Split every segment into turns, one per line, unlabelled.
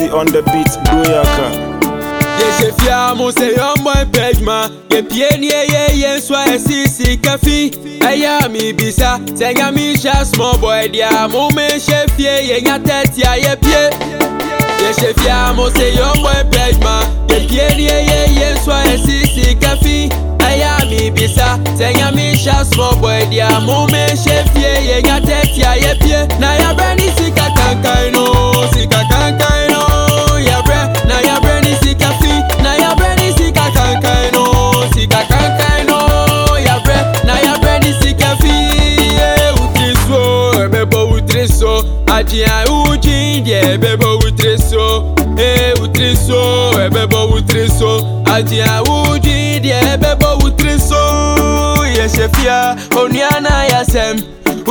Easy on the beat, Boyaka.
Yes, if you say young boy page man, ye pieni ye so I see cafe. I am me bisa, tenga me sha small boy dia mo me chef ye nya tetia ye pie. Yes, if you say young boy page man, ye pieni ye so I see cafe. I am me bisa, tenga me sha small boy dia mo me chef ye nya tetia ye pie. Na ya brani sika kankai no, sika kankai no, ya bre, na ya brani sika na ya breni sika kankai no, sika kankai no, ya bre, na ya breni sika fi, utriso, bebo utriso, adia ujin die bebo utriso, utriso, bebo utriso, adia ujin die bebo utriso, yeshefia, onyana yasem,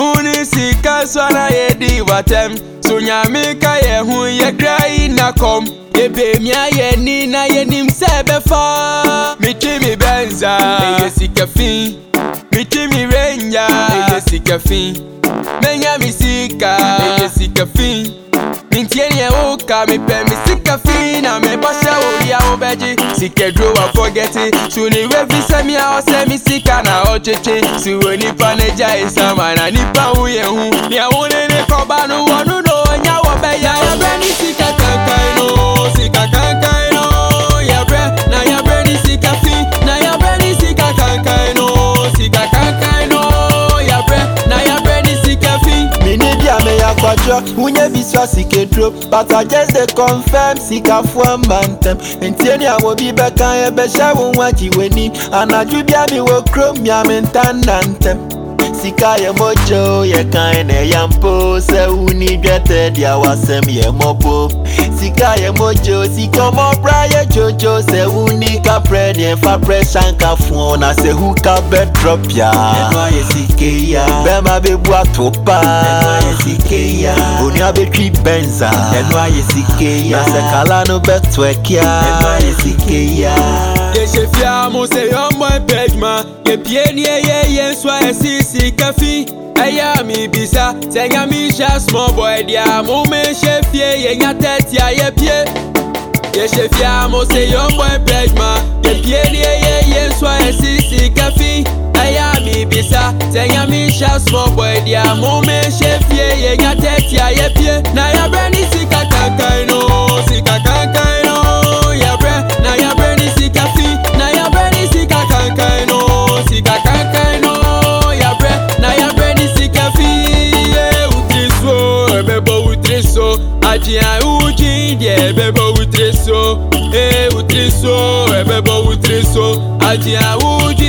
unisika swana yedi watem, sunyamika ye hu ye grai na kom. Ebe mi aye ni na ye nim sebe fa. Mi chimi benza eye sikafin. Mi chimi renya eye sikafin. Menya mi sika eye sikafin. Mi tieni e oka mi pe mi sikafin. Na me basha ori a obeji. Sikedro wa forget it. Suni we visa mi a ose mi sika na ocheche. Siwe nipa neja isama na nipa uye hu. Ni a une ne kobanu wanu no nya wabeya. Ya brani sika kankai no. Sika kankai no, ya bre, na ya bre ni sika fi, na ya bre ni sika kankai no, sika kankai no, ya bre, na ya bre ni sika fi.
Me need ya me ya kwajo, unye biswa sike drop, but I just dey confirm sika fwa mantem. Entieni ya wo bi beka ye besha unwa jiweni, anajubia mi wo krom ya mentanantem. Sika ye mojo ye kaine yampo, se uni gete dia wasem ye mopo. Sika ye mojo, sika mo bra ye jojo, se uni ka bread ye fa pressure ka phone, na se who ka bed drop ya. Enwa ye sike ya, bema be bua topa. Enwa ye sike ya, unya be tri benza. Enwa ye sike ya, na se kala no betwek ya. Enwa ye sike ya.
Ye chefia mo se young boy page man, ye pieni ye so I see cafe. Aya mi bisa, tenga mi sha small boy dia mo me chef ye nya tetia ye pie. Ye chefia mo se young boy page man, ye pieni ye so I see cafe. Aya mi bisa, tenga mi sha small boy dia mo me chef ye nya tetia ye pie. Na ya brani sika kankai no, sika kankai no, ya bre, na ya brani sika fi, na ya brani sika kankai no, sika kankai no, ya bre, na ya brani sika fi, utriso, bebo utriso, adia ujin die bebo utriso, utriso, bebo utriso, adia ujin